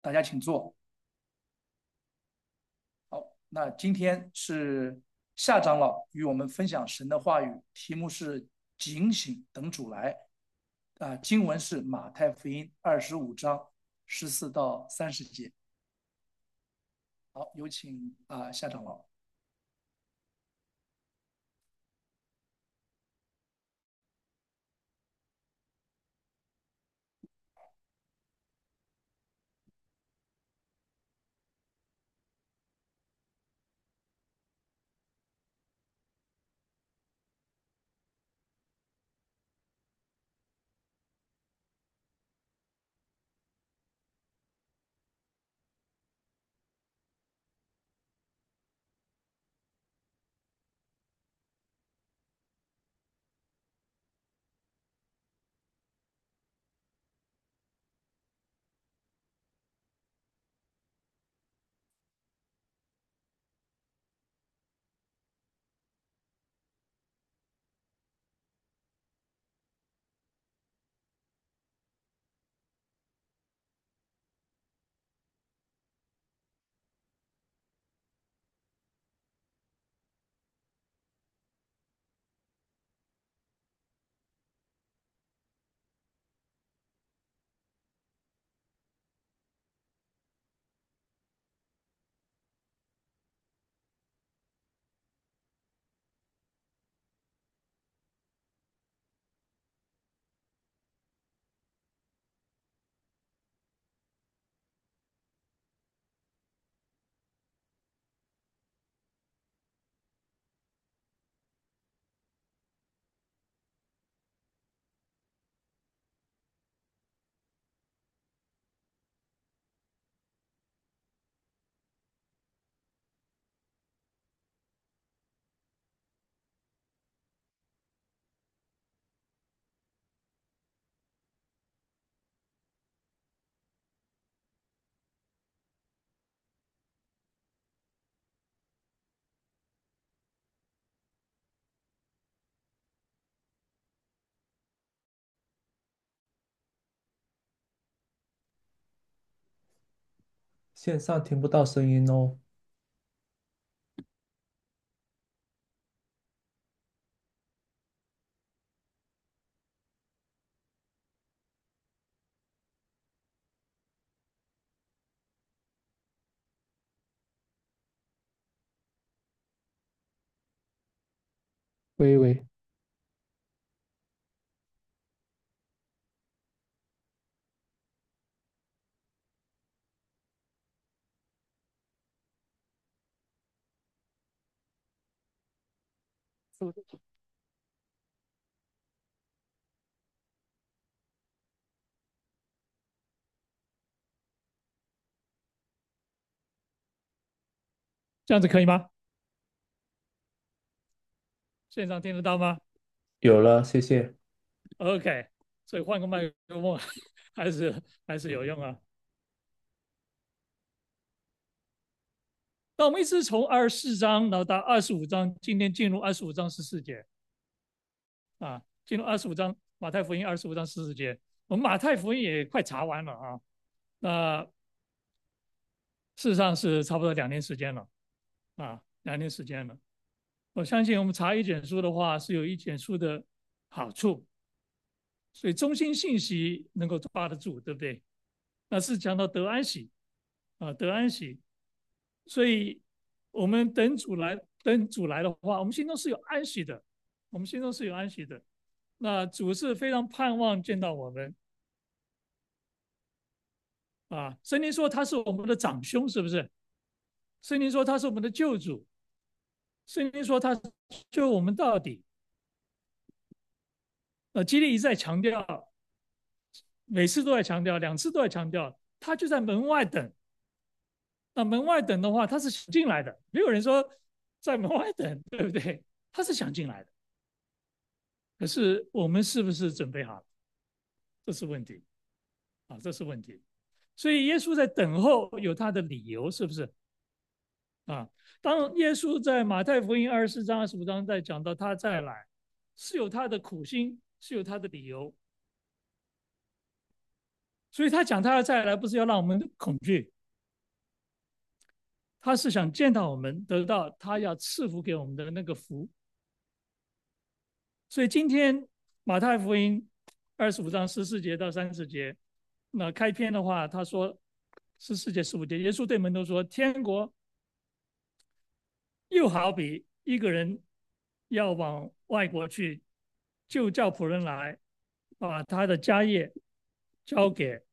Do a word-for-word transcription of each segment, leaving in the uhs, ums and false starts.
大家请坐。好，那今天是夏长老与我们分享神的话语，题目是警醒等主来。啊，经文是马太福音二十五章十四到三十节。好，有请啊夏长老。 线上听不到声音哦。喂喂， 这样子可以吗？线上听得到吗有了，谢谢。 ？OK，所以换个麦克风还是还是有用啊。那我们一直从二十四章，然后到二十五章，今天进入二十五章十四节啊，进入二十五章马太福音二十五章十四节，我们马太福音也快查完了啊。那事实上是差不多两年时间了啊，两年时间了。我相信我们查一卷书的话，是有一卷书的好处，所以中心信息能够抓得住，对不对？那是讲到得安息啊，得安息。所以我们等主来，等主来的话，我们心中是有安息的，我们心中是有安息的。那主是非常盼望见到我们啊。圣经说他是我们的长兄，是不是？圣经说他是我们的救主，圣经说他救我们到底。呃，基利一再强调，每次都在强调，两次都在强调，他就在门外等。那门外等的话，他是想进来的，没有人说在门外等，对不对？他是想进来的，可是我们是不是准备好了？这是问题啊，这是问题。所以耶稣在等候有他的理由，是不是啊？当耶稣在马太福音二十四章、二十五章在讲到他再来，是有他的苦心，是有他的理由所以他讲他要再来，不是要让我们恐惧，他是想见到我们，得到他要赐福给我们的那个福。所以今天马太福音二十五章十四节到三十节，那开篇的话，他说十四节十五节，耶稣对门徒说：“天国又好比一个人要往外国去，就叫仆人来，把他的家业交给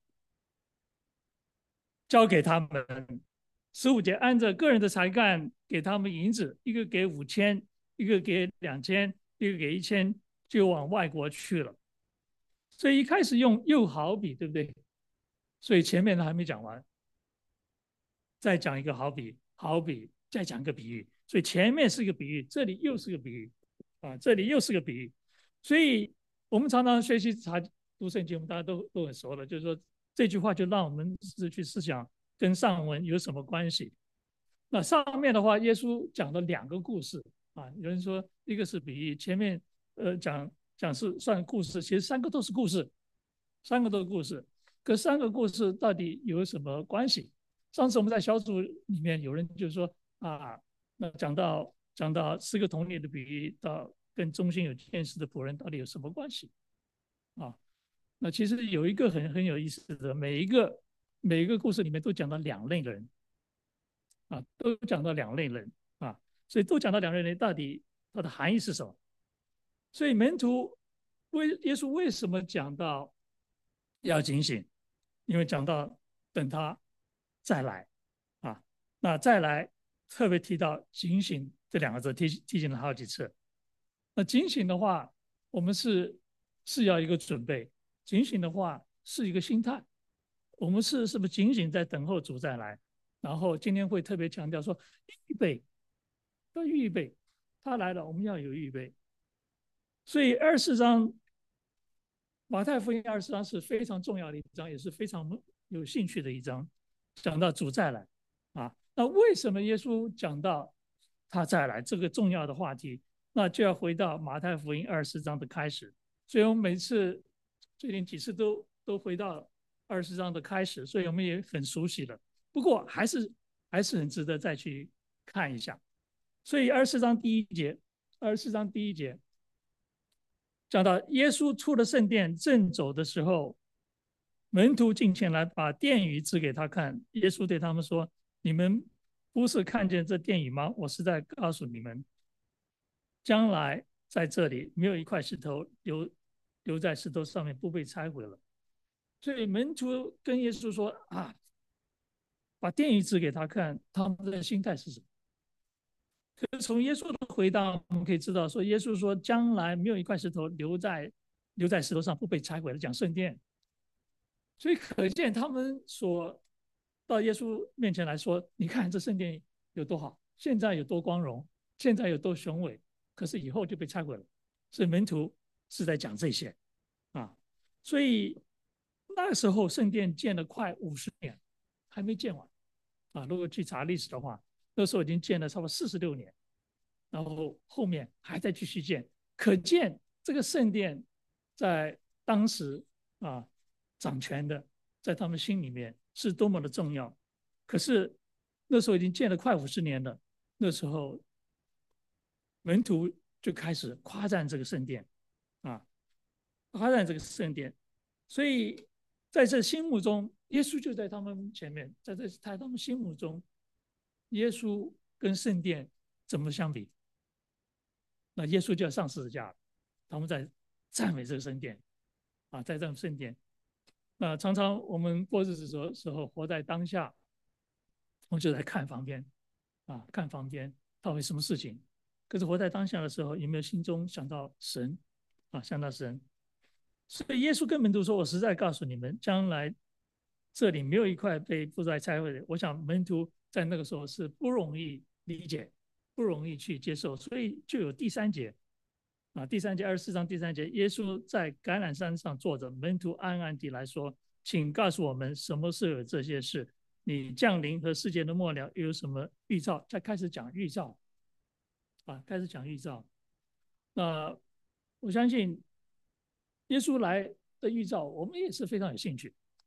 交给他们。十五节按着个人的才干给他们银子，一个给五千，一个给两千，一个给一千，就往外国去了。所以一开始用又好比，对不对？所以前面的还没讲完，再讲一个好比，好比，再讲一个比喻。所以前面是一个比喻，这里又是个比喻，啊，这里又是个比喻。所以我们常常学习查读圣经，我们大家都都很熟了，就是说这句话就让我们是去思想跟上文有什么关系。那上面的话，耶稣讲了两个故事啊，有人说一个是比喻，前面呃讲讲是算故事，其实三个都是故事，三个都是故事。可三个故事到底有什么关系？上次我们在小组里面有人就说啊，那讲到讲到四个童女的比喻，到跟中心有见识的仆人到底有什么关系啊？那其实有一个很很有意思的，每一个每一个故事里面都讲到两类人啊，都讲到两类人啊，所以都讲到两类人到底它的含义是什么？所以门徒为耶稣为什么讲到要警醒？因为讲到等他再来啊，那再来特别提到警醒这两个字，提提醒了好几次。那警醒的话，我们是是要一个准备，警醒的话是一个心态。我们是是不是警醒在等候主再来？然后今天会特别强调说预备，要预备，他来了，我们要有预备。所以二十四章马太福音二十四章是非常重要的一章，也是非常有兴趣的一章，讲到主再来啊。那为什么耶稣讲到他再来这个重要的话题？那就要回到马太福音二十四章的开始。所以我们每次最近几次都都回到二十四章的开始，所以我们也很熟悉了。不过还是还是很值得再去看一下。所以二十四章第一节，二十四章第一节。讲到耶稣出了圣殿，正走的时候，门徒进前来，把殿宇指给他看。耶稣对他们说：“你们不是看见这殿宇吗？我是在告诉你们，将来在这里没有一块石头留留在石头上面不被拆毁了。”所以门徒跟耶稣说：“啊，把殿宇指给他看，他们的心态是什么？”可是从耶稣的回答，我们可以知道，说耶稣说将来没有一块石头留在留在石头上不被拆毁的，讲圣殿。所以可见他们所到耶稣面前来说，你看这圣殿有多好，现在有多光荣，现在有多雄伟，可是以后就被拆毁了。所以门徒是在讲这些啊，所以那个时候圣殿建了快五十年，还没建完啊。如果去查历史的话，那时候已经建了差不多四十六年，然后后面还在继续建，可见这个圣殿在当时啊掌权的，在他们心里面是多么的重要。可是那时候已经建了快五十年了，那时候门徒就开始夸赞这个圣殿啊，夸赞这个圣殿，所以在这心目中，耶稣就在他们前面，在这在他们心目中。耶稣跟圣殿怎么相比？那耶稣就要上十字架了，他们在赞美这个圣殿啊，在这圣殿。那常常我们过日子的时候，活在当下，我们就在看旁边啊，看旁边到底什么事情。可是活在当下的时候，有没有心中想到神啊？想到神。所以耶稣跟门徒说：“我实在告诉你们，将来这里没有一块被不再拆毁的。”我想门徒在那个时候是不容易理解，不容易去接受，所以就有第三节啊，第三节二十四章第三节，耶稣在橄榄山上坐着，门徒暗暗地来说：“请告诉我们，什么时候有这些事？你降临和世界的末了又有什么预兆？”再开始讲预兆啊，开始讲预兆。那我相信耶稣来的预兆，我们也是非常有兴趣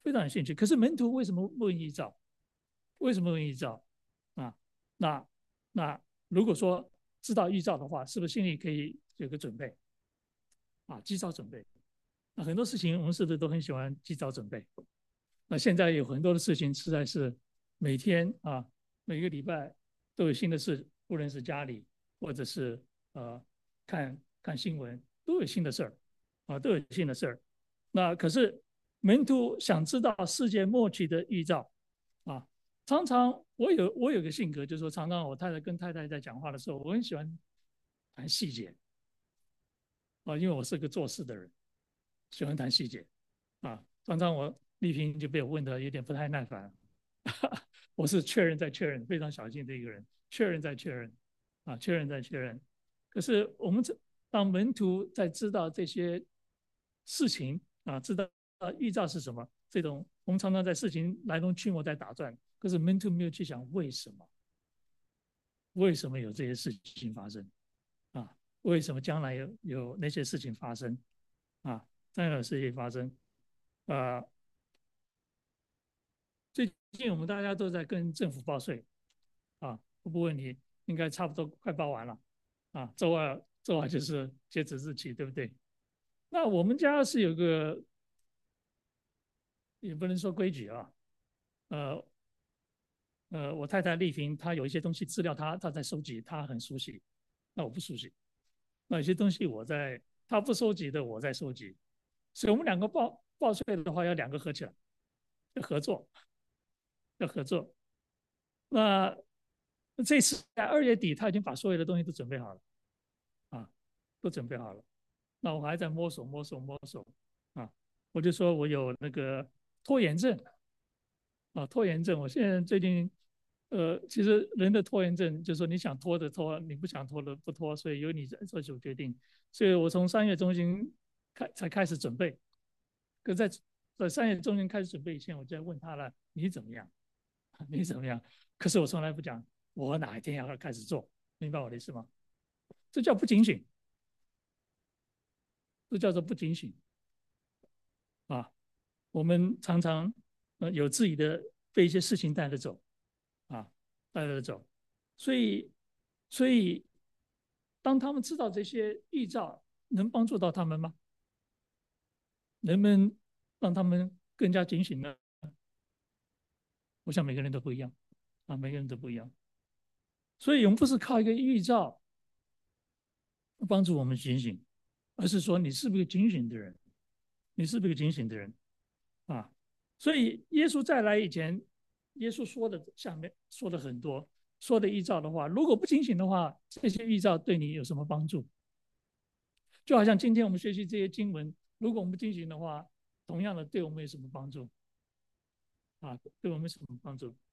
非常有兴趣。可是门徒为什么问异兆？为什么问异兆？啊，那那如果说知道预兆的话，是不是心里可以有个准备啊？及早准备。那很多事情我们是不是都很喜欢及早准备？那现在有很多的事情实在是每天啊，每个礼拜都有新的事，无论是家里或者是呃看看新闻，都有新的事儿啊，都有新的事儿。那可是门徒想知道世界末期的预兆啊，常常我有我有个性格，就是说常常我太太跟太太在讲话的时候，我很喜欢谈细节啊，因为我是个做事的人，喜欢谈细节啊。常常我丽萍就被我问的有点不太耐烦，我是确认再确认，非常小心的一个人，确认再确认啊，确认再确认。可是我们这当门徒在知道这些事情啊，知道预兆是什么，这种我们常常在事情来龙去脉在打转，可是门徒没有去想为什么，为什么有这些事情发生啊？为什么将来有有那些事情发生啊？将来有事情发生啊？呃最近我们大家都在跟政府报税啊，我不问你，应该差不多快报完了啊，周二周二就是截止日期，对不对？那我们家是有个也不能说规矩啊，呃呃，我太太丽萍她有一些东西资料她她在收集，她很熟悉，那我不熟悉，那有些东西我在她不收集的我在收集，所以我们两个报报税的话要两个合起来，要合作，要合作。那这次在二月底，他已经把所有的东西都准备好了，啊，都准备好了。那我还在摸索摸索摸索，啊，我就说我有那个拖延症，啊，拖延症。我现在最近，呃，其实人的拖延症就是说你想拖的拖，你不想拖的不拖，所以由你做主决定。所以我从三月中旬开才开始准备，可在在三月中旬开始准备以前，我就在问他了，你怎么样？你怎么样？可是我从来不讲我哪一天要开始做，明白我的意思吗？这叫不警醒，这叫做不警醒啊！我们常常呃有自己的被一些事情带着走啊，带着走，所以所以当他们知道这些预兆，能帮助到他们吗？能不能让他们更加警醒呢？我想每个人都不一样啊，每个人都不一样，所以我们不是靠一个预兆帮助我们警醒，而是说你是不是个警醒的人，你是不是个警醒的人啊？所以耶稣再来以前，耶稣说的下面说的很多，说的预兆的话，如果不警醒的话，这些预兆对你有什么帮助？就好像今天我们学习这些经文，如果我们不警醒的话，同样的对我们有什么帮助？啊，对我们有什么帮助？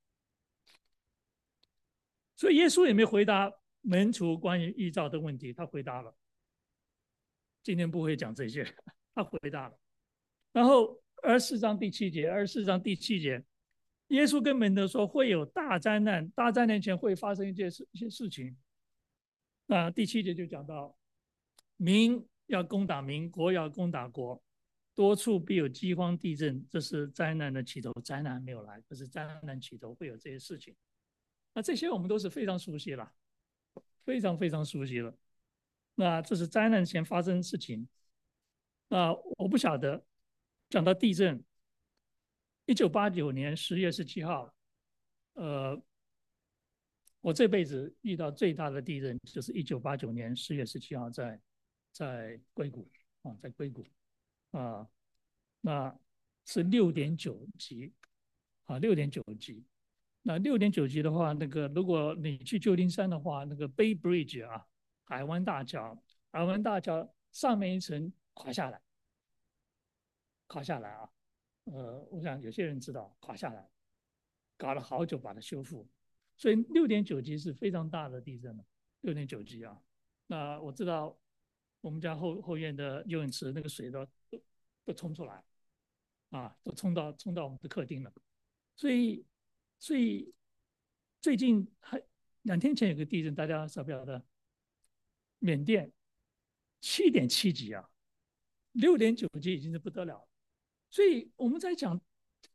所以耶稣也没回答门徒关于预兆的问题，他回答了。今天不会讲这些，他回答了。然后二十四章第七节，二十四章第七节，耶稣跟门徒说会有大灾难，大灾难前会发生一件事一些事情。那第七节就讲到，民要攻打民，国要攻打国，多处必有饥荒、地震，这是灾难的起头。灾难没有来，可是灾难起头会有这些事情。那这些我们都是非常熟悉了，非常非常熟悉了。那这是灾难前发生的事情。那我不晓得，讲到地震，一九八九年十月十七号，呃，我这辈子遇到最大的地震就是一九八九年十月十七号在在硅谷啊，在硅谷啊，那是六点九级啊，六点九级。那六点九级的话，那个如果你去旧金山的话，那个 Bay Bridge 啊，海湾大桥，海湾大桥上面一层垮下来，垮下来啊，呃，我想有些人知道垮下来，搞了好久把它修复，所以六点九级是非常大的地震了，六点九级啊。那我知道我们家后后院的游泳池那个水都都都冲出来啊，都冲到冲到我们的客厅了，所以所以最近还两天前有个地震，大家晓不晓得？缅甸七点七级啊，六点九级已经是不得了了。所以我们在讲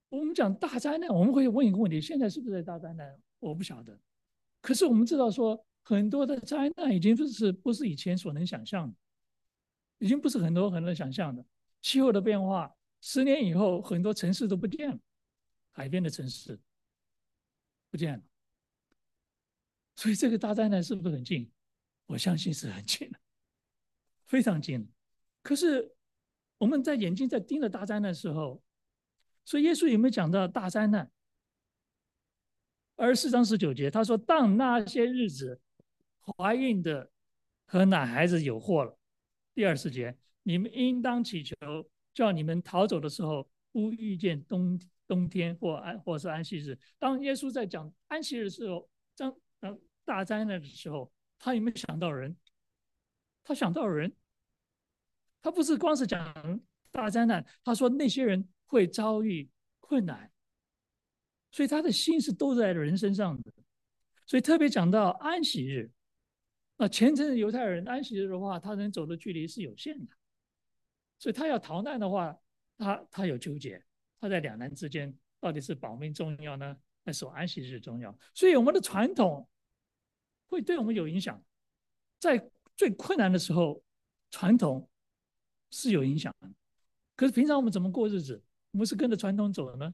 我们讲大灾难，我们会问一个问题：现在是不是在大灾难？我不晓得。可是我们知道说，很多的灾难已经不是不是以前所能想象的，已经不是很多很多想象的。气候的变化，十年以后很多城市都不见了，海边的城市不见了。所以这个大灾难是不是很近？我相信是很近的，非常近的。可是我们在眼睛在盯着大灾难的时候，所以耶稣有没有讲到大灾难？二十四章十九节，他说：“当那些日子，怀孕的和奶孩子有祸了。”第二十节，你们应当祈求，叫你们逃走的时候，不遇见冬冬天或安或是安息日。当耶稣在讲安息日的时候，当大灾难的时候，他有没有想到人？他想到人，他不是光是讲大灾难，他说那些人会遭遇困难。所以他的心是都在人身上的，所以特别讲到安息日，那虔诚的犹太人安息日的话，他能走的距离是有限的，所以他要逃难的话，他他有纠结，他在两难之间，到底是保命重要呢，还是守安息日重要？所以我们的传统会对我们有影响，在最困难的时候，传统是有影响的。可是平常我们怎么过日子？我们是跟着传统走的呢？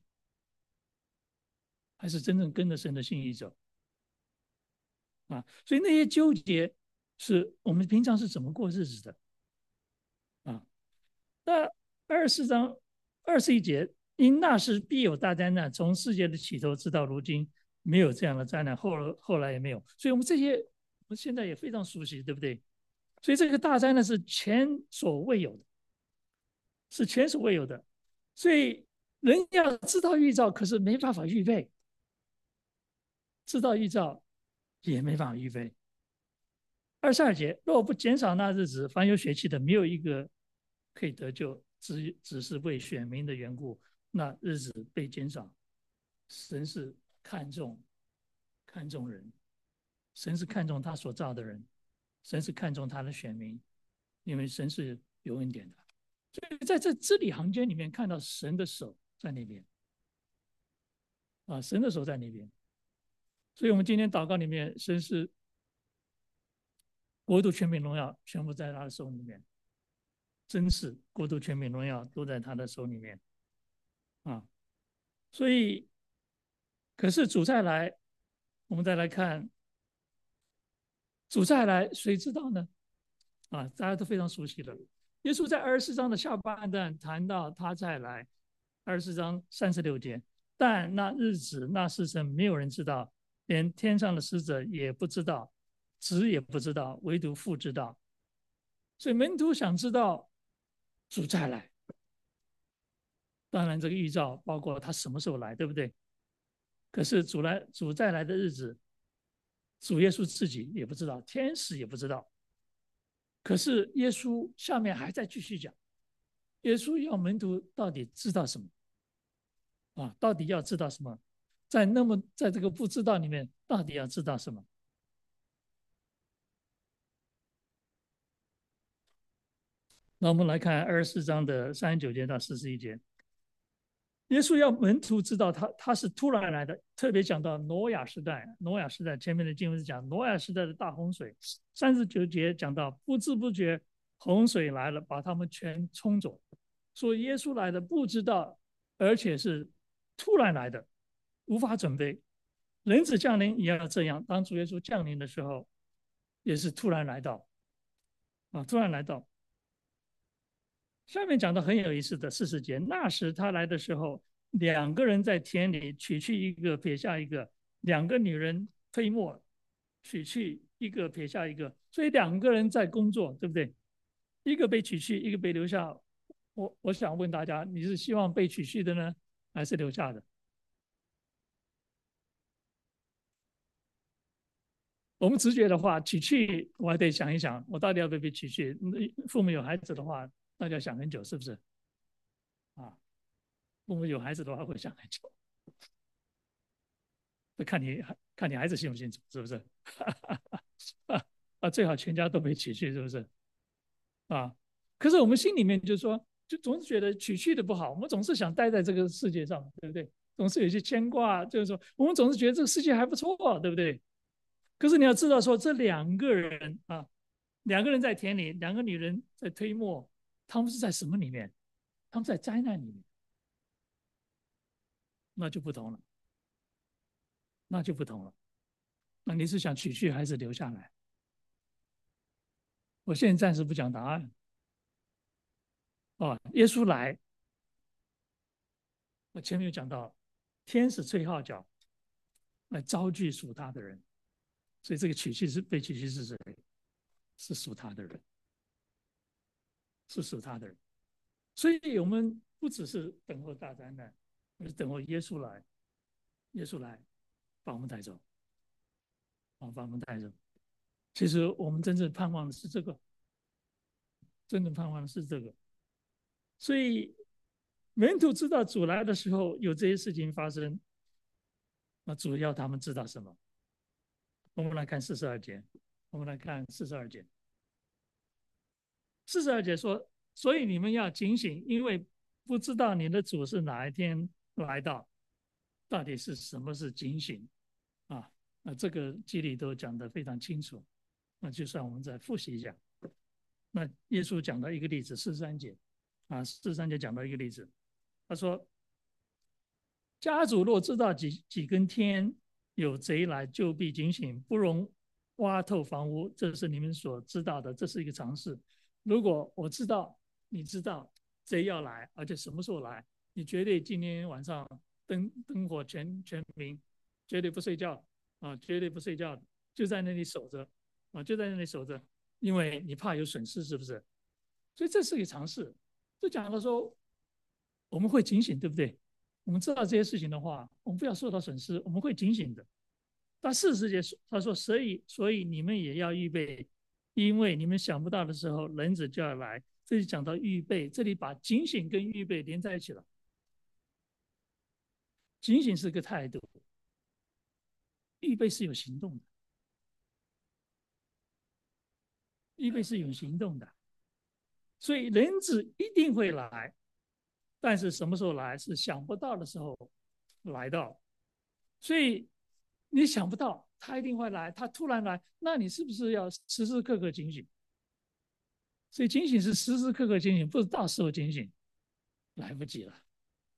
还是真正跟着神的心意走啊？所以那些纠结是我们平常是怎么过日子的啊？那二十四章二十一节，因那时必有大灾难，从世界的起头直到如今，没有这样的灾难，后后来也没有。所以我们这些我们现在也非常熟悉，对不对？所以这个大灾难是前所未有的，是前所未有的。所以人要知道预兆，可是没办法预备。知道预兆也没办法预备。二十二节，若不减少那日子，凡有血气的，没有一个可以得救，只只是为选民的缘故，那日子被减少。神是看重看重人，神是看重他所造的人，神是看重他的选民，因为神是有恩典的。所以在这字里行间里面看到神的手在那边啊，神的手在那边。所以我们今天祷告里面，神是国度、权柄、荣耀全部在他的手里面，真是国度、权柄、荣耀都在他的手里面啊。所以，可是主再来，我们再来看主再来，谁知道呢？啊，大家都非常熟悉了。耶稣在二十四章的下半段谈到他再来，二十四章三十六节，但那日子、那时辰，没有人知道。连天上的使者也不知道，子也不知道，唯独父知道。所以门徒想知道主再来，当然这个预兆包括他什么时候来，对不对？可是主来主再来的日子，主耶稣自己也不知道，天使也不知道。可是耶稣下面还在继续讲，耶稣要门徒到底知道什么啊？到底要知道什么？在那么在这个不知道里面，到底要知道什么？那我们来看二十四章的三十九节到四十一节，耶稣要门徒知道他他是突然来的，特别讲到挪亚时代，挪亚时代前面的经文是讲挪亚时代的大洪水，三十九节讲到不知不觉洪水来了，把他们全冲走，所以耶稣来的不知道，而且是突然来的。无法准备，人子降临也要这样。当主耶稣降临的时候，也是突然来到，啊，突然来到。下面讲的很有意思的四十节，那时他来的时候，两个人在田里取去一个，撇下一个；两个女人推磨，取去一个，撇下一个。所以两个人在工作，对不对？一个被取去，一个被留下。我我想问大家，你是希望被取去的呢，还是留下的？我们直觉的话，取去我还得想一想，我到底要不要被取去？父母有孩子的话，那就要想很久，是不是？啊，父母有孩子的话会想很久，看你看你孩子清不清楚，是不是？啊，最好全家都被取去，是不是？啊，可是我们心里面就是说， 就总是觉得取去的不好，我们总是想待在这个世界上，对不对？总是有一些牵挂，就是说我们总是觉得这个世界还不错，对不对？可是你要知道说，这两个人啊，两个人在田里，两个女人在推磨，他们是在什么里面？他们在灾难里面，那就不同了，那就不同了。那你是想取去还是留下来？我现在暂时不讲答案。哦，耶稣来，我前面有讲到，天使吹号角来招聚属他的人，所以这个取去是被取去是谁？是属他的人，是属他的人。所以我们不只是等候大灾难，而是等候耶稣来，耶稣来把我们带走，把我们带走。其实我们真正盼望的是这个，真正盼望的是这个。所以门徒知道主来的时候有这些事情发生，那主要他们知道什么？我们来看四十二节，我们来看四十二节。四十二节说，所以你们要警醒，因为不知道你的主是哪一天来到，到底是什么是警醒啊？那这个基里都讲得非常清楚，那就算我们再复习一下。那耶稣讲到一个例子，四十三节啊，四十三节讲到一个例子，他说：家主若知道几几更天有贼来，就必警醒，不容挖透房屋。这是你们所知道的，这是一个常识。如果我知道，你知道贼要来，而且什么时候来，你绝对今天晚上灯灯火全全明，绝对不睡觉啊，绝对不睡觉，就在那里守着啊，就在那里守着，因为你怕有损失，是不是？所以这是一个常识。就讲到说，我们会警醒，对不对？我们知道这些事情的话，我们不要受到损失，我们会警醒的。但四十节他说，所以所以你们也要预备，因为你们想不到的时候，人子就要来。这里讲到预备，这里把警醒跟预备连在一起了。警醒是个态度，预备是有行动的，预备是有行动的。所以人子一定会来，但是什么时候来是想不到的时候来到。所以你想不到他一定会来，他突然来，那你是不是要时时刻刻警醒？所以警醒是时时刻刻警醒，不是到时候警醒，来不及了。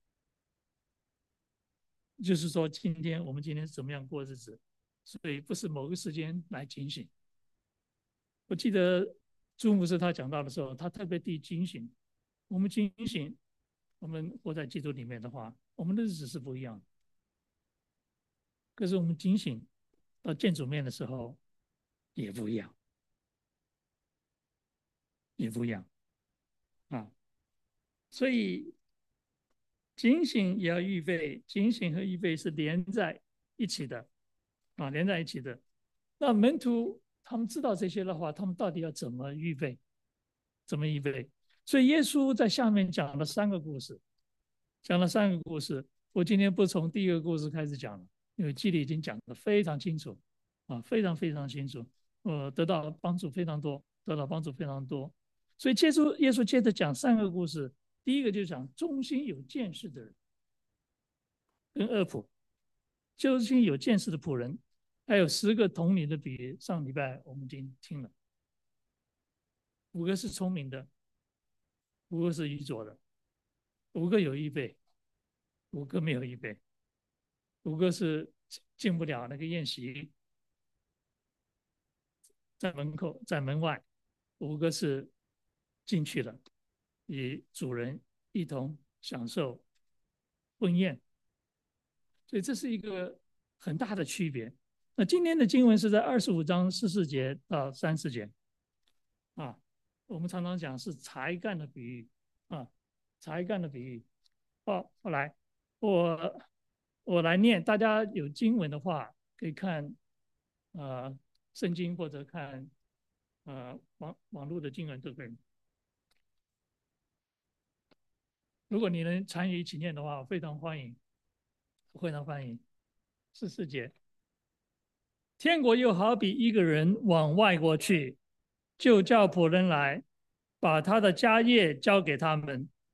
就是说，今天我们今天怎么样过日子，所以不是某个时间来警醒。我记得朱牧师他讲到的时候，他特别提警醒。我们警醒，我们活在基督里面的话，我们的日子是不一样的。可是我们警醒到见主面的时候，也不一样，也不一样啊。所以警醒也要预备，警醒和预备是连在一起的啊，连在一起的。那门徒他们知道这些的话，他们到底要怎么预备？怎么预备？所以耶稣在下面讲了三个故事，讲了三个故事。我今天不从第一个故事开始讲了，因为基里已经讲得非常清楚啊，非常非常清楚，呃，得到帮助非常多，得到帮助非常多。所以接触耶稣接着讲三个故事。第一个就是讲忠心有见识的人跟恶仆，忠心有见识的仆人，还有十个童女的比喻。上礼拜我们已经听了，五个是聪明的，五个是愚拙的，五个有预备，五个没有预备，五个是进不了那个宴席，在门口，在门外，五个是进去了，与主人一同享受婚宴。所以这是一个很大的区别。那今天的经文是在二十五章十四节到三十节啊，我们常常讲是才干的比喻啊，才干的比喻。好，后来我我来念，大家有经文的话可以看呃圣经或者看呃网网络的经文都可以。如果你能参与一起念的话，非常欢迎，非常欢迎。十四节，天国又好比一个人往外国去，就叫仆人来，把他的家业交给他们，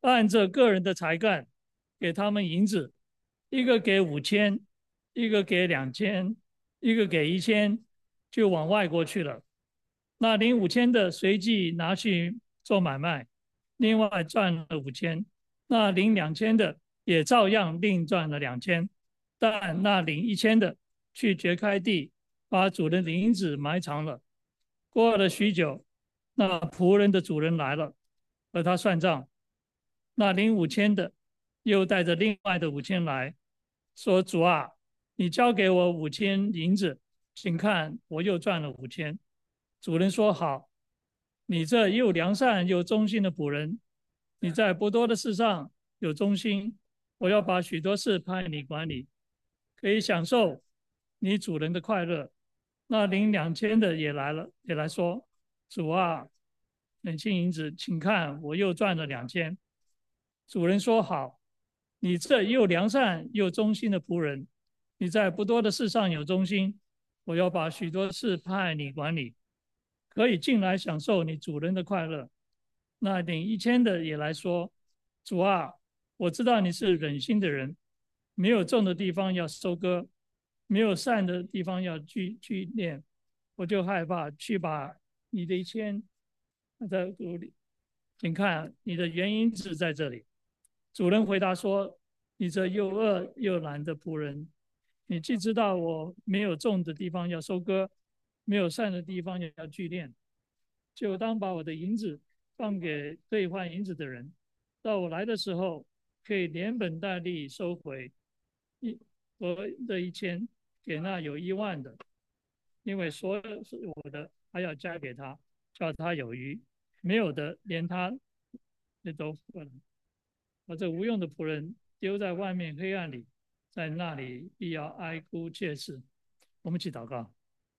按着个人的才干给他们银子，一个给五千，一个给两千，一个给一千，就往外国去了。那领五千的随即拿去做买卖，另外赚了五千。那领两千的也照样另赚了两千。但那领一千的去掘开地，把主人的银子埋藏了。过了许久，那仆人的主人来了，和他算账。那领五千的又带着另外的五千来，说：“主啊，你交给我五千银子，请看我又赚了五千。”主人说：“好，你这又良善又忠心的仆人，你在不多的事上有忠心，我要把许多事派你管理，可以享受你主人的快乐。”那领两千的也来了，也来说：“主啊，两千银子，请看我又赚了两千。”主人说：“好，你这又良善又忠心的仆人，你在不多的事上有忠心，我要把许多事派你管理，可以进来享受你主人的快乐。”那领一千的也来说：“主啊，我知道你是忍心的人，没有种的地方要收割，没有善的地方要聚聚敛，我就害怕，去把你的一千在屋里，请看你的原因是在这里。”主人回答说：“你这又恶又懒的仆人，你既知道我没有种的地方要收割，没有善的地方要聚敛，就当把我的银子放给兑换银子的人，到我来的时候，可以连本带利收回一我的一千，给那有一万的，因为所有是我的，还要加给他，叫他有余；没有的，连他那都不能。把这无用的仆人丢在外面黑暗里，在那里必要哀哭切齿。”我们一起祷告。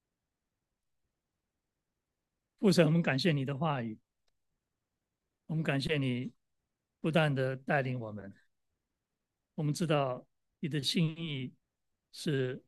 父神，我们感谢你的话语，我们感谢你不断的带领我们。我们知道你的心意是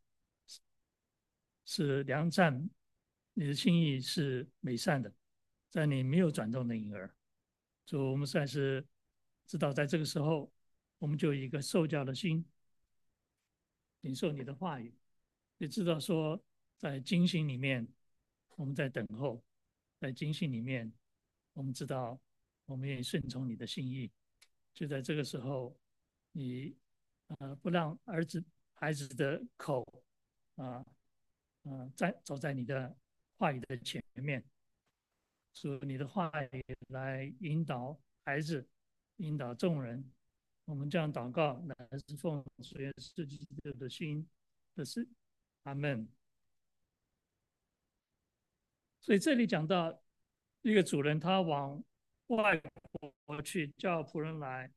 是良善，你的心意是美善的，在你没有转动的婴儿。主，我们实在是知道，在这个时候，我们就有一个受教的心，领受你的话语，也知道说，在精心里面，我们在等候，在精心里面，我们知道我们愿意顺从你的心意。就在这个时候，你呃不让儿子孩子的口啊呃在走在你的话语的前面，说你的话语来引导孩子，引导众人。我们这样祷告，乃是奉主耶稣基督的心的事，阿门。所以这里讲到一个主人，他往外国去，叫仆人来。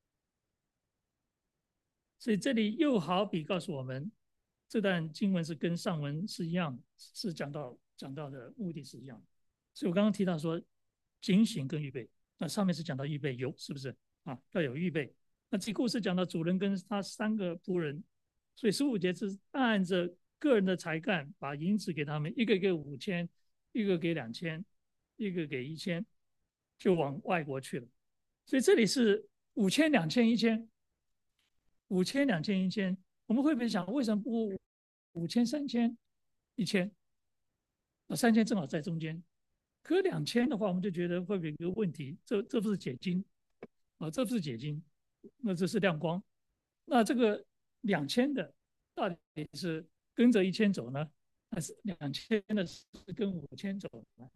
所以这里又好比告诉我们，这段经文是跟上文是一样，是讲到讲到的目的是一样。所以我刚刚提到说，警醒跟预备，那上面是讲到预备有，是不是啊？要有预备。那这故事讲到主人跟他三个仆人，所以十五节是按着个人的才干，把银子给他们，一个给五千，一个给两千，一个给一千，就往外国去了。所以这里是五千、两千、一千，五千、两千、一千。我们会不会想，为什么不五千、三千、一千？那三千正好在中间。可两千的话，我们就觉得会不会有一个问题？这这不是解经啊，这不是解经。那这是亮光，那这个两千的到底是跟着一千走呢，还是两千的是跟五千走呢？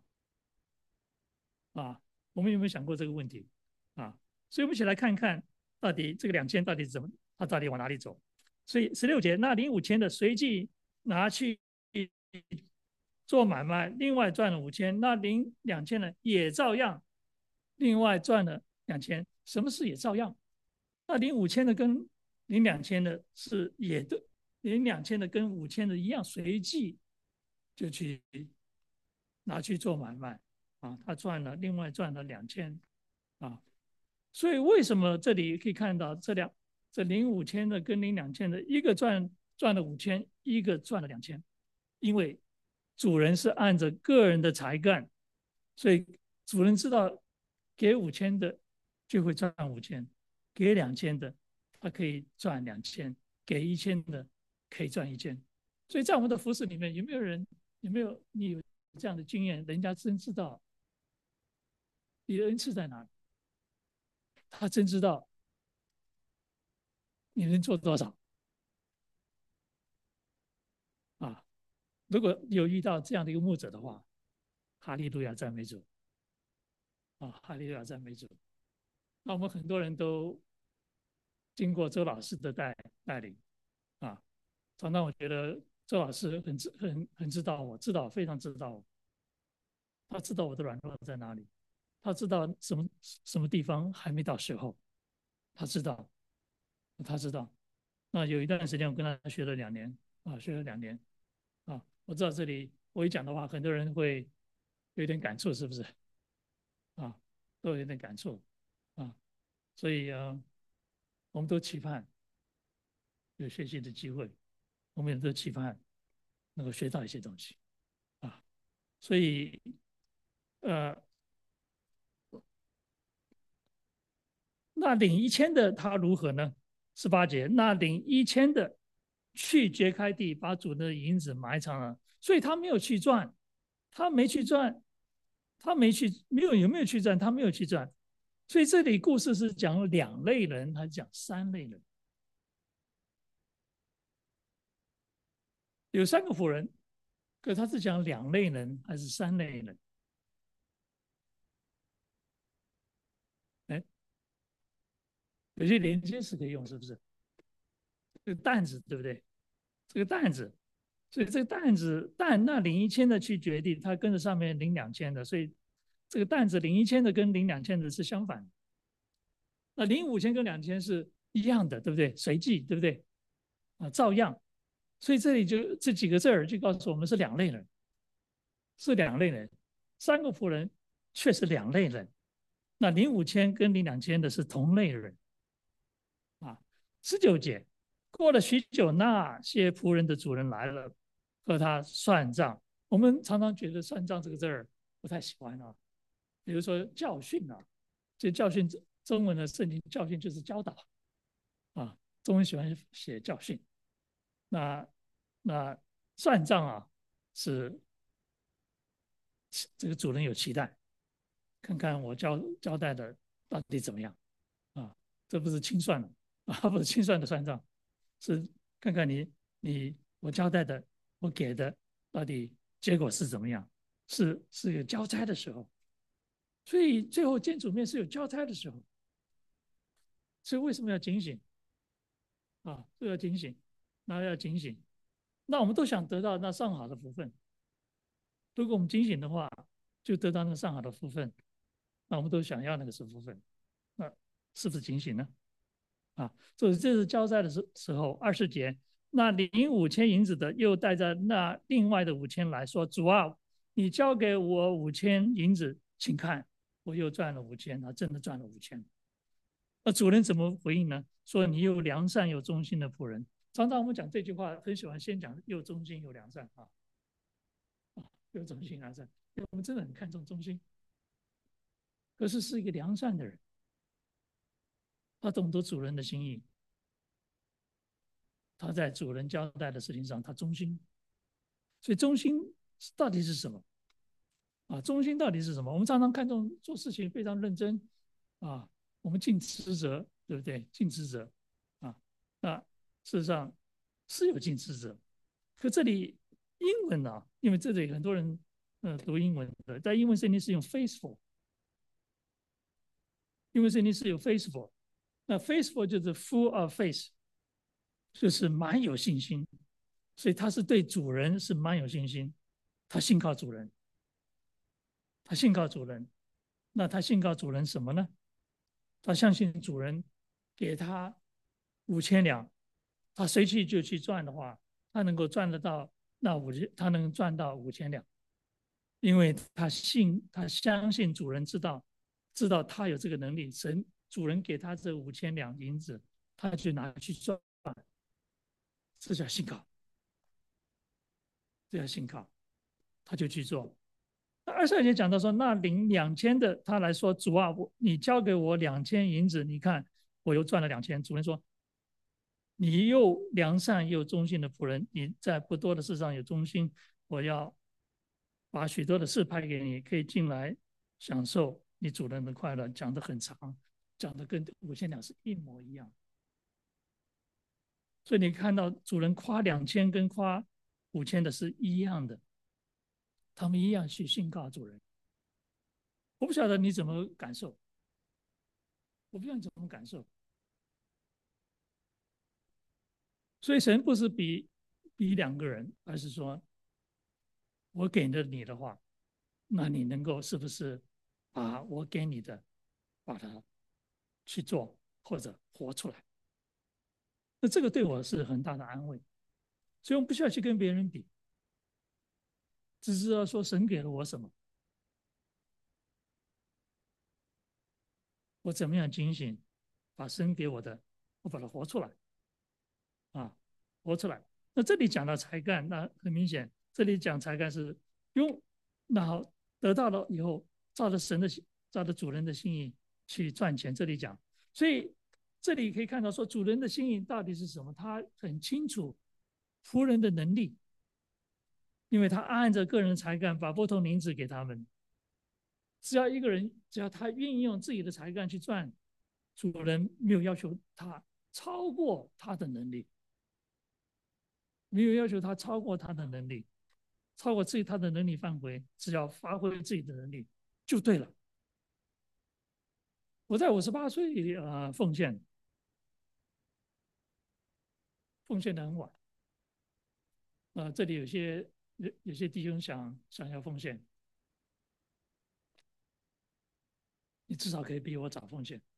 啊，我们有没有想过这个问题啊？所以我们一起来看看，到底这个两千到底怎么，它到底往哪里走？所以十六节，那领五千的随即拿去做买卖，另外赚了五千；那领两千的也照样，另外赚了两千。什么是也照样？那领五千的跟领两千的是也对，领两千的跟五千的一样，随即就去拿去做买卖啊，他赚了，另外赚了两千啊，所以为什么这里可以看到这两这领五千的跟领两千的，一个赚赚了五千，一个赚了两千，因为主人是按着个人的才干，所以主人知道给五千的就会赚五千，给两千的他可以赚两千，给一千的可以赚一千。所以在我们的服饰里面，有没有人有没有你有这样的经验？人家真知道你的恩赐在哪里，他真知道你能做多少啊！如果有遇到这样的一个牧者的话，哈利路亚赞美主啊，哈利路亚赞美主。那我们很多人都经过周老师的带带领啊，常常我觉得周老师很很很知道我，知道非常知道我，他知道我的软弱在哪里，他知道什么什么地方还没到时候，他知道，他知道。那有一段时间我跟他学了两年啊，学了两年啊，我知道这里我一讲的话，很多人会有点感触，是不是？啊，都有点感触啊，所以啊，我们都期盼有学习的机会，我们也都期盼能够学到一些东西啊，所以呃，那领一千的他如何呢？十八节，那领一千的去掘开地，把主的银子埋藏了，所以他没有去赚，他没去赚，他没去，没有有没有去赚？他没有去赚，所以这里故事是讲两类人，还是讲三类人？有三个妇人，可他是讲两类人还是三类人？哎，有些连接词可以用，是不是？这个担子对不对？这个担子，所以这个担子担那领一千的去决定，他跟着上面领两千的，所以这个担子领一千的跟领两千的是相反的。那领五千跟两千是一样的，对不对？随即，对不对？啊，照样。所以这里就这几个字儿就告诉我们是两类人，是两类人。三个仆人却是两类人。那领五千跟领两千的是同类人。啊，十九节，过了许久，那些仆人的主人来了，和他算账。我们常常觉得算账这个字儿不太喜欢啊，比如说教训啊，这教训中文的圣经教训就是教导啊，中文喜欢写教训。那那算账啊，是这个主人有期待，看看我交交代的到底怎么样啊？这不是清算了啊，不是清算的算账，是看看你你我交代的我给的到底结果是怎么样？是是有交差的时候，所以最后见主面是有交差的时候，所以为什么要警醒啊？都要警醒，那要警醒。那我们都想得到那上好的福分，如果我们警醒的话，就得到那个上好的福分，那我们都想要那个是福分，那是不是警醒呢？啊，所以这是交债的时时候，二十节，那领五千银子的又带着那另外的五千来说，主啊，你交给我五千银子，请看，我又赚了五千，他真的赚了五千。那主人怎么回应呢？说你又良善又忠心的仆人。常常我们讲这句话，很喜欢先讲又忠心又良善啊，啊，又忠心良善，因为我们真的很看重忠心。可是是一个良善的人，他懂得主人的心意，他在主人交代的事情上，他忠心。所以忠心到底是什么？啊，忠心到底是什么？我们常常看重做事情非常认真啊，我们尽职责，对不对？尽职责啊，那事实上是有尽职责，可这里英文呢、啊，因为这里很多人呃读英文的，在英文圣经是用 faithful，英文圣经是有 faithful，那 faithful 就是 full of faith，就是蛮有信心，所以他是对主人是蛮有信心，他信靠主人，他信靠主人，那他信靠主人什么呢？他相信主人给他五千两，他随去就去赚的话，他能够赚得到那五千，他能赚到五千两，因为他信，他相信主人知道，知道他有这个能力，神主人给他这五千两银子，他就拿去赚，这叫信靠，这叫信靠，他就去做。 二十二节讲到说，那领两千的他来说，主啊，我你交给我两千银子，你看我又赚了两千。主人说，你又良善又忠心的仆人，你在不多的事上有忠心，我要把许多的事派给你，可以进来享受你主人的快乐。讲得很长，讲得跟五千两是一模一样。所以你看到主人夸两千跟夸五千的是一样的，他们一样去信告主人。我不晓得你怎么感受，我不知道你怎么感受。所以神不是比比两个人，而是说，我给了你的话，那你能够是不是把我给你的，把它去做或者活出来？那这个对我是很大的安慰。所以我们不需要去跟别人比，只知道说神给了我什么，我怎么样警醒，把神给我的，我把它活出来，啊，活出来。那这里讲到才干，那很明显，这里讲才干是用，然后得到了以后，照着神的，照着主人的心意去赚钱。这里讲，所以这里可以看到说，主人的心意到底是什么？他很清楚仆人的能力，因为他按着个人才干把不同银子给他们。只要一个人，只要他愿意用自己的才干去赚，主人没有要求他超过他的能力，没有要求他超过他的能力，超过自己他的能力范围，只要发挥自己的能力就对了。我在五十八岁呃奉献，奉献的很晚，呃，这里有些有有些弟兄想想要奉献，你至少可以比我早奉献。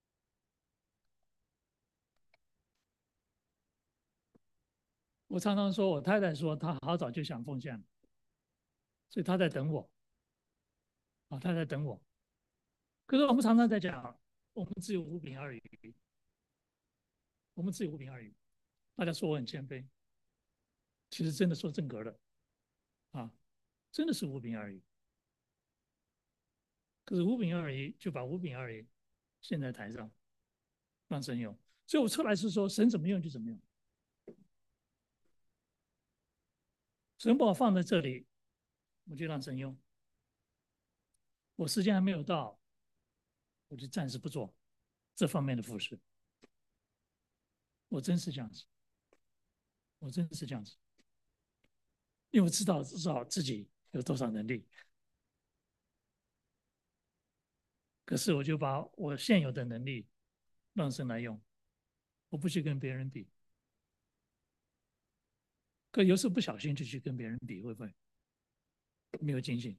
我常常说，我太太说她好早就想奉献了，所以她在等我，啊，她在等我。可是我们常常在讲，我们只有五饼二鱼，我们只有五饼二鱼。大家说我很谦卑，其实真的说正格的，啊，真的是五饼二鱼。可是五饼二鱼就把五饼二鱼献在台上，让神用。所以我出来是说，神怎么用就怎么用。神把我放在这里，我就让神用。我时间还没有到，我就暂时不做这方面的服饰。我真是这样子，我真是这样子，因为我知道知道自己有多少能力。可是我就把我现有的能力让神来用，我不去跟别人比。可有时候不小心就去跟别人比，会不会没有警醒？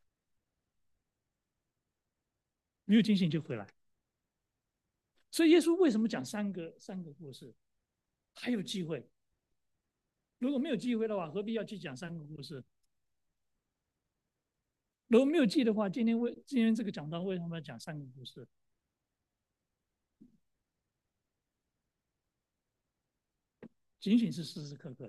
没有警醒就回来。所以耶稣为什么讲三个三个故事？还有机会。如果没有机会的话，何必要去讲三个故事？如果没有记的话，今天为今天这个讲道为什么要讲三个故事？警醒是时时刻刻的。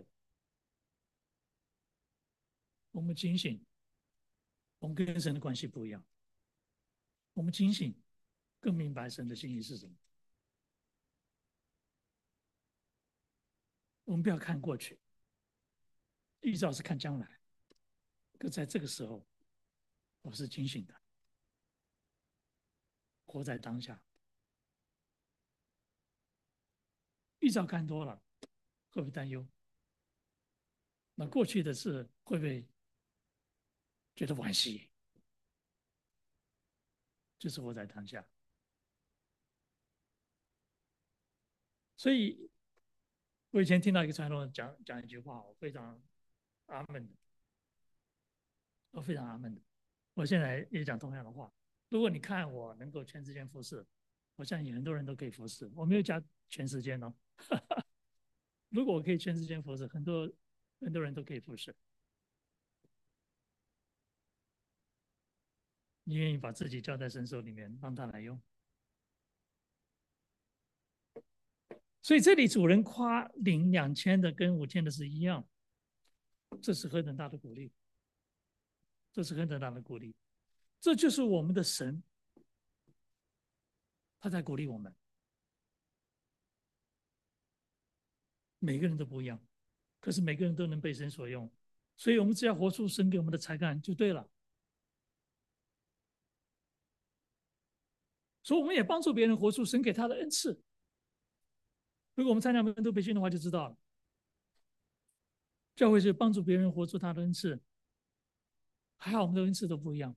我们警醒，我们跟神的关系不一样。我们警醒，更明白神的心意是什么。我们不要看过去，预兆是看将来。可在这个时候，我是警醒的，活在当下。预兆看多了，会不会担忧？那过去的事会不会觉得惋惜？就是活在当下。所以，我以前听到一个传统讲讲一句话，我非常阿门的，我非常阿门的。我现在也讲同样的话。如果你看我能够全时间服侍，我相信很多人都可以服侍。我没有讲全时间哦，如果我可以全时间服侍，很多很多人都可以服侍。你愿意把自己交在神手里面，让他来用？所以这里主人夸领两千的跟五千的是一样，这是何等大的鼓励！ 这是很大的鼓励。这就是我们的神，他在鼓励我们。每个人都不一样，可是每个人都能被神所用，所以我们只要活出神给我们的才干就对了。所以我们也帮助别人活出神给他的恩赐。如果我们参加门徒培训的话，就知道了。教会是帮助别人活出他的恩赐，还好我们的恩赐都不一样，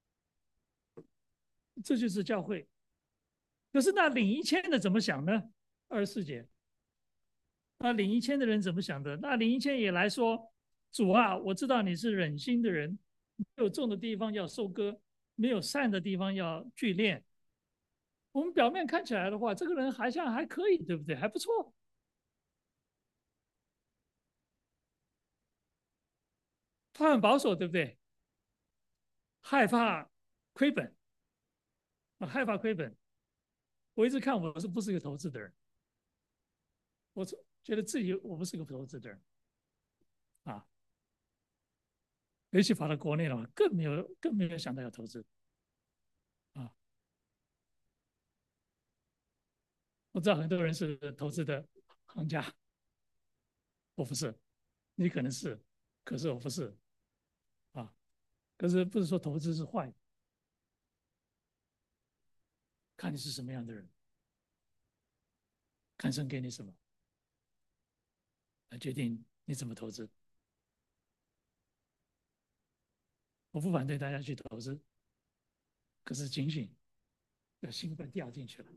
这就是教会。可是那领一千的怎么想呢？二十四节，那领一千的人怎么想的？那领一千也来说：“主啊，我知道你是忍心的人，没有种的地方要收割，没有善的地方要聚敛。”我们表面看起来的话，这个人好像还可以，对不对？还不错。他很保守，对不对？害怕亏本，害怕亏本。我一直看我是不是一个投资的人，我觉得自己我不是个投资的人啊。尤其跑到国内的话，更没有更没有想到要投资啊。我知道很多人是投资的行家，我不是，你可能是，可是我不是啊。可是不是说投资是坏的，看你是什么样的人，看神给你什么，来决定你怎么投资。我不反对大家去投资，可是警醒，要兴奋掉进去了。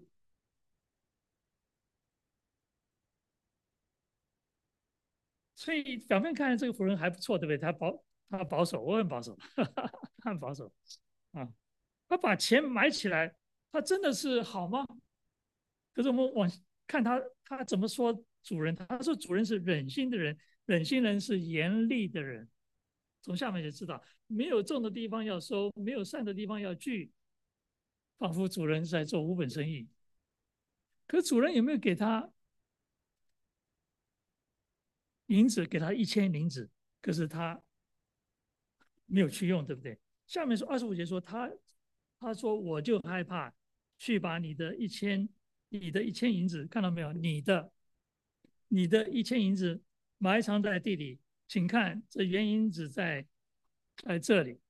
所以表面看这个仆人还不错，对不对？他保他保守，我很保守，他很保守啊。他把钱买起来，他真的是好吗？可是我们往看他，他怎么说主人？他说主人是忍心的人，忍心人是严厉的人。从下面就知道，没有种的地方要收，没有善的地方要聚，仿佛主人是在做无本生意。可主人有没有给他银子？给他一千银子，可是他没有去用，对不对？下面说二十五节说他他说我就害怕去把你的一千你的一千银子看到没有？你的你的一千银子埋藏在地里，请看这原银子在在这里。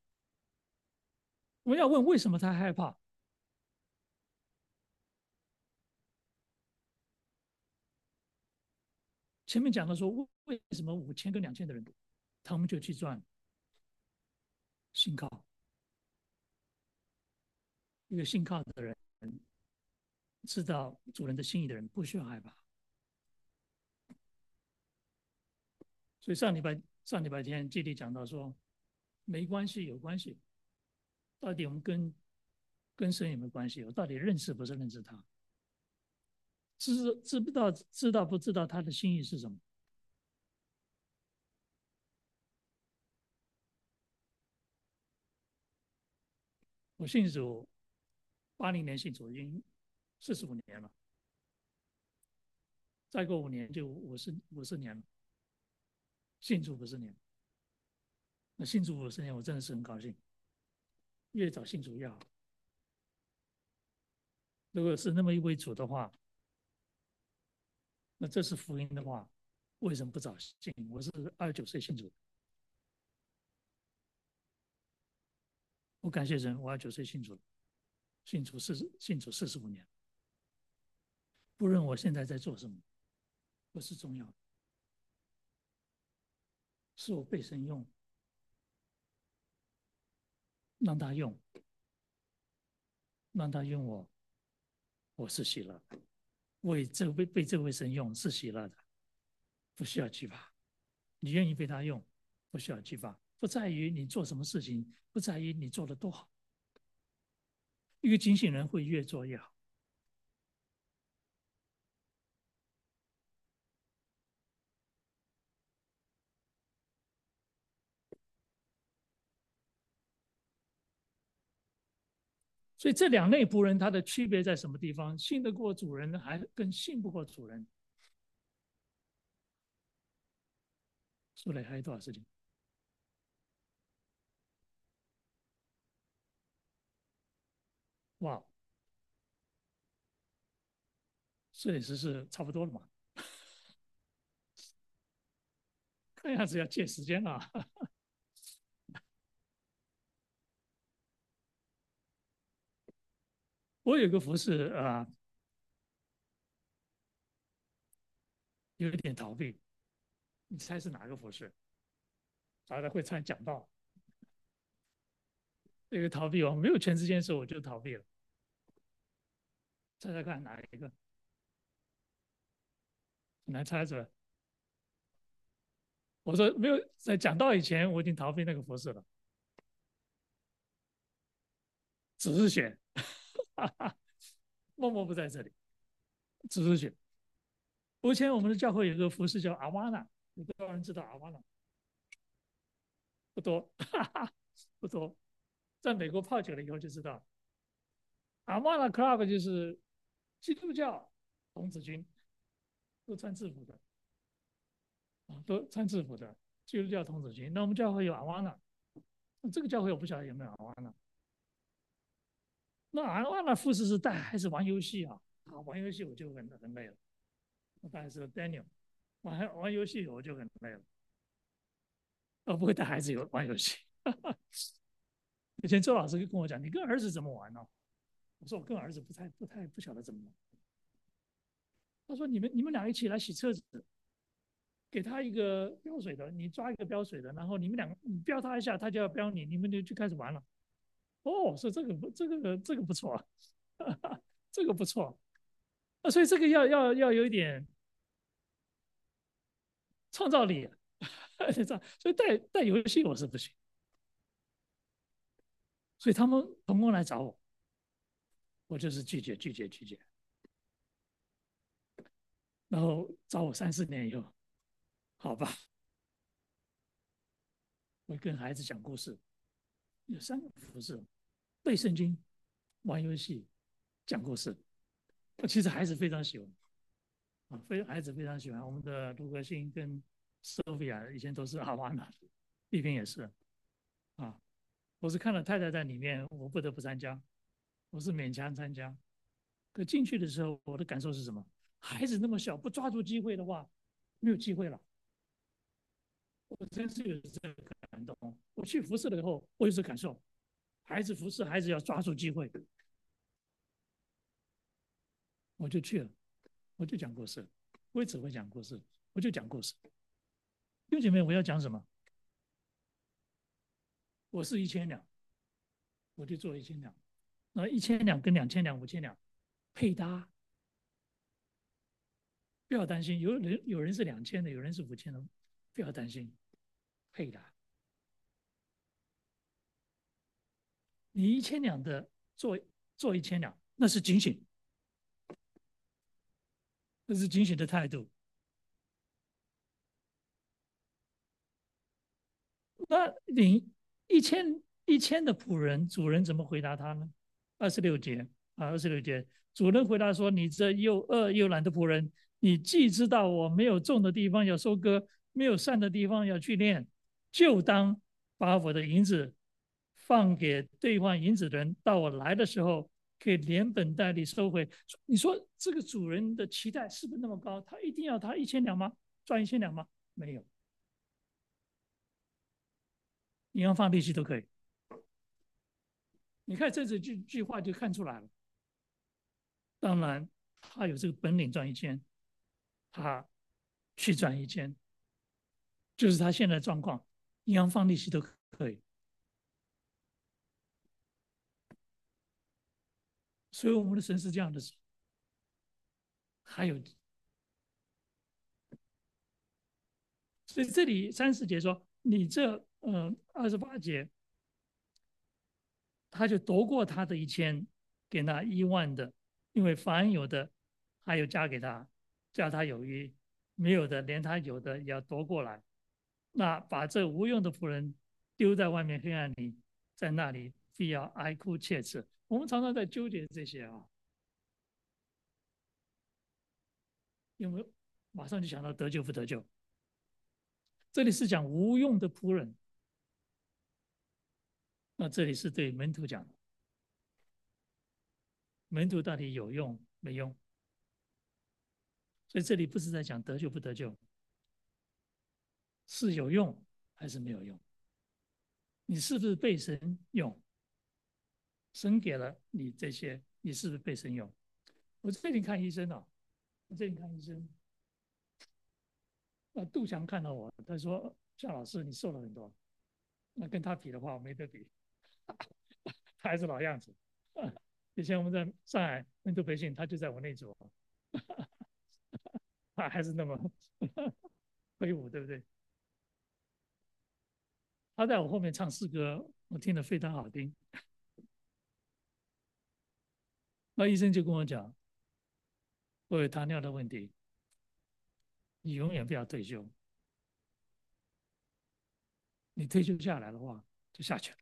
我要问为什么他害怕？前面讲的说为什么五千跟两千的人他们就去赚信靠？一个信靠的人，知道主人的心意的人，不需要害怕。所以上礼拜上礼拜天基地讲到说，没关系，有关系。到底我们跟跟神有没有关系？我到底认识不是认识他？知知不道知道不知道他的心意是什么？我信主八零年信主，已经四十五年了，再过五年就五十五十年了，信主五十年。那信主五十年，我真的是很高兴，越早信主越好。如果是那么一位主的话，那这是福音的话，为什么不早信？我是二十九岁信主，我感谢神，我二十九岁信主，信主四十信主四十五年，不论我现在在做什么，不是重要的，是我被神用，让他用，让他用我，我是喜乐的，为这被被这位神用是喜乐的，不需要惧怕。你愿意被他用，不需要惧怕，不在于你做什么事情，不在于你做的多好。一个警醒人会越做越好。所以这两类仆人，他的区别在什么地方？信得过主人，还跟信不过主人。苏磊还有多少时间？ 摄影师是差不多了嘛？看样子要借时间了。我有个服饰啊、呃，有一点逃避，你猜是哪个服饰？大家会参讲到这个逃避哦，没有全时间的时候我就逃避了。猜猜看哪一个？很难猜是吧？我说没有，在讲到以前我已经逃避那个服饰了，只是选，默默不在这里，只是选。目前我们的教会有个服饰叫阿瓦纳，有多少人知道阿瓦纳？不多，哈哈，不多。在美国泡久了以后就知道，阿瓦纳 Club 就是基督教童子军都穿制服的啊，都穿制服的基督教童子军。那我们教会有阿瓦纳，这个教会我不晓得有没有阿瓦纳。那阿瓦纳服饰是带孩子玩游戏啊，啊，玩游戏我就很很累了。我带孩子 Daniel 玩玩游戏我就很累了，我不会带孩子游玩游戏。以前周老师跟我讲，你跟儿子怎么玩呢？我说我跟儿子不太不太不晓得怎么玩。他说你们你们俩一起来洗车子，给他一个标水的，你抓一个标水的，然后你们两个你标他一下，他就要标你，你们就就开始玩了。哦，说这个不这个这个不错，这个不错。啊，所以这个要要要有一点创造力，所以带带游戏我是不行。所以他们同工来找我，我就是拒绝拒绝拒绝。然后找我三四年以后，好吧，我跟孩子讲故事，有三个服饰：背圣经、玩游戏、讲故事。其实孩子非常喜欢啊，非孩子非常喜欢。我们的卢格欣跟 Sophia 以前都是阿瓦纳，丽萍也是啊。我是看了太太在里面，我不得不参加，我是勉强参加。可进去的时候，我的感受是什么？孩子那么小，不抓住机会的话，没有机会了。我真是有这个感动。我去服侍了以后，我有这感受，孩子服侍，孩子要抓住机会，我就去了，我就讲故事，我也只会讲故事，我就讲故事。弟兄姐妹，我要讲什么？我是一千两，我就做一千两，那一千两跟两千两、五千两配搭，不要担心，有人有人是两千的，有人是五千的，不要担心，配搭。你一千两的做做一千两，那是警醒，那是警醒的态度。那你一千一千的仆人，主人怎么回答他呢？二十六节啊，二十六节，主人回答说：“你这又饿又懒的仆人，你既知道我没有种的地方要收割，没有善的地方要去炼，就当把我的银子放给兑换银子的人，到我来的时候可以连本带利收回。”你说这个主人的期待是不是那么高？他一定要他一千两吗？赚一千两吗？没有。银行放利息都可以。你看这这句句话就看出来了。当然，他有这个本领赚一千，他去赚一千，就是他现在的状况，银行放利息都可以。所以我们的神是这样的。还有，所以这里三十节说，你这呃二十八节，他就夺过他的一千，给他一万的，因为凡有的，还有加给他，叫他有余；没有的，连他有的也要夺过来。那把这无用的仆人丢在外面黑暗里，在那里必要哀哭切齿。我们常常在纠结这些啊，有没有马上就想到得救不得救？这里是讲无用的仆人，那这里是对门徒讲的，门徒到底有用没用？ 所以这里不是在讲得救不得救，是有用还是没有用？你是不是被神用？神给了你这些，你是不是被神用？我最近看医生啊，我最近看医生，那杜强看到我，他说：夏老师，你瘦了很多。那跟他比的话，我没得比，他还是老样子。以前我们在上海温度培训，他就在我那组，他还是那么挥舞，对不对？他在我后面唱诗歌，我听得非常好听。那医生就跟我讲，我有糖尿的问题，你永远不要退休，你退休下来的话就下去了。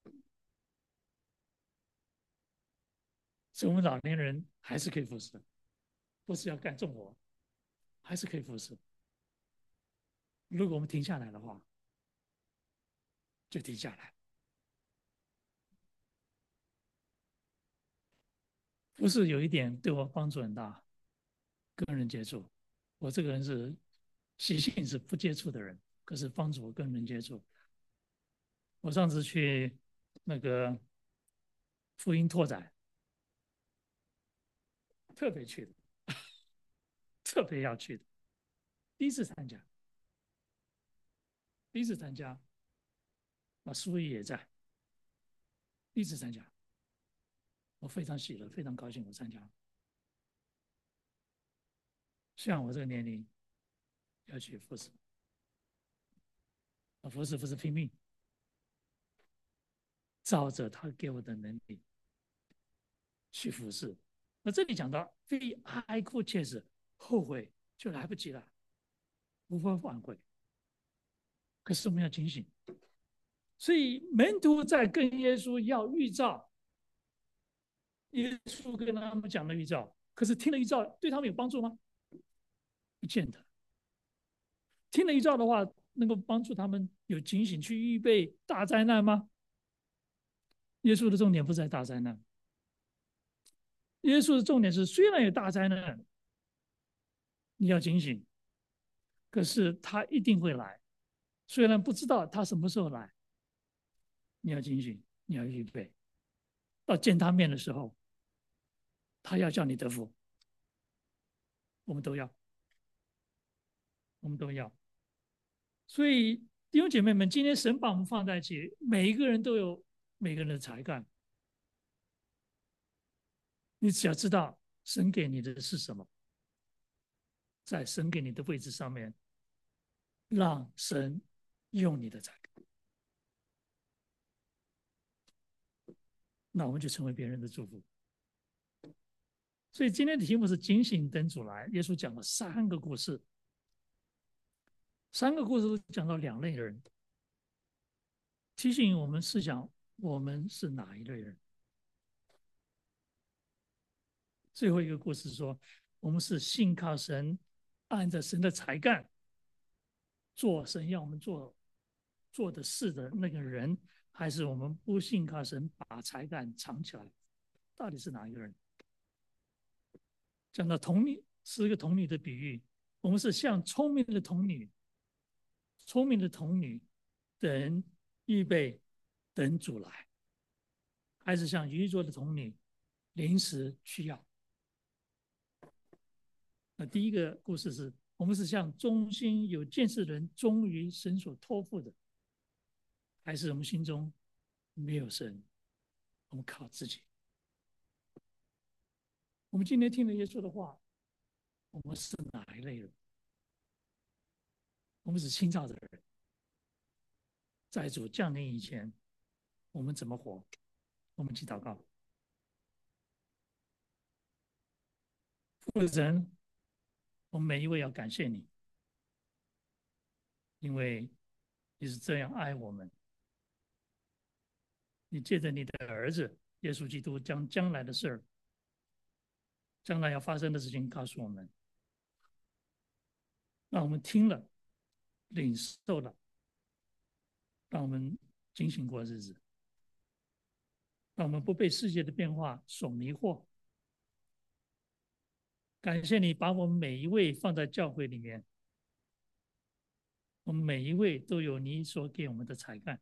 所以我们老年人还是可以服侍，不是要干重活，还是可以服侍。如果我们停下来的话，就停下来。服侍有一点对我帮助很大，跟人接触。我这个人是习性是不接触的人，可是帮助我跟人接触。我上次去那个福音拓展，特别去的，特别要去的，第一次参加，第一次参加，啊，苏毅也在，第一次参加，我非常喜乐，非常高兴，我参加。像我这个年龄要去服侍，服侍不是拼命，照着他给我的能力去服侍。那这里讲到非哀哭切齿，后悔就来不及了，无法挽回。可是我们要警醒，所以门徒在跟耶稣要预兆，耶稣跟他们讲了预兆，可是听了预兆对他们有帮助吗？不见得。听了预兆的话，能够帮助他们有警醒去预备大灾难吗？耶稣的重点不在大灾难，耶稣的重点是，虽然有大灾难，你要警醒，可是他一定会来，虽然不知道他什么时候来，你要警醒，你要预备。到见他面的时候，他要叫你得福，我们都要，我们都要。所以弟兄姐妹们，今天神把我们放在一起，每一个人都有每个人的才干，你只要知道神给你的是什么，在神给你的位置上面，让神用你的才干，那我们就成为别人的祝福。所以今天的题目是警醒等主来。耶稣讲了三个故事，三个故事都讲到两类人，提醒我们思想我们是哪一类人。最后一个故事说，我们是信靠神，按着神的才干做神要我们做做的事的那个人，还是我们不信靠神，把才干藏起来，到底是哪一个人？讲到童女，是一个童女的比喻，我们是像聪明的童女，聪明的童女等预备等主来，还是像愚拙的童女临时需要？那第一个故事是我们是像忠心有见识的人忠于神所托付的，还是我们心中没有神，我们靠自己？我们今天听了耶稣的话，我们是哪一类人？我们是清照的人，在主降临以前，我们怎么活？我们去祷告。父神，我们每一位要感谢你，因为你是这样爱我们。你借着你的儿子耶稣基督，将将来的事儿、将来要发生的事情告诉我们，让我们听了、领受了，让我们警醒过日子，让我们不被世界的变化所迷惑， 感谢你把我们每一位放在教会里面，我们每一位都有你所给我们的才干，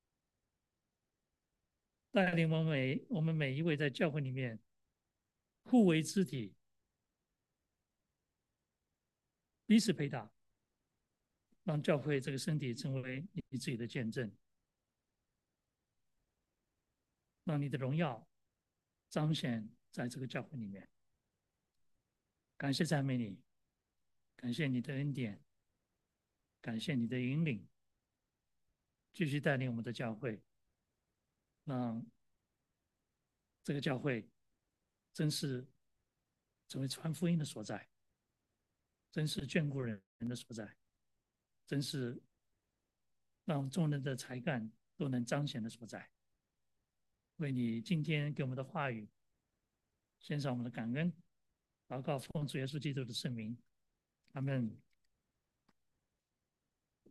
带领我们每我们每一位在教会里面互为肢体，彼此配搭，让教会这个身体成为你自己的见证，让你的荣耀彰显在这个教会里面。感谢赞美你，感谢你的恩典，感谢你的引领，继续带领我们的教会，让这个教会真是成为传福音的所在，真是眷顾人的所在，真是让众人的才干都能彰显的所在。为你今天给我们的话语献上我们的感恩，祷告奉主耶稣基督的圣名，阿们。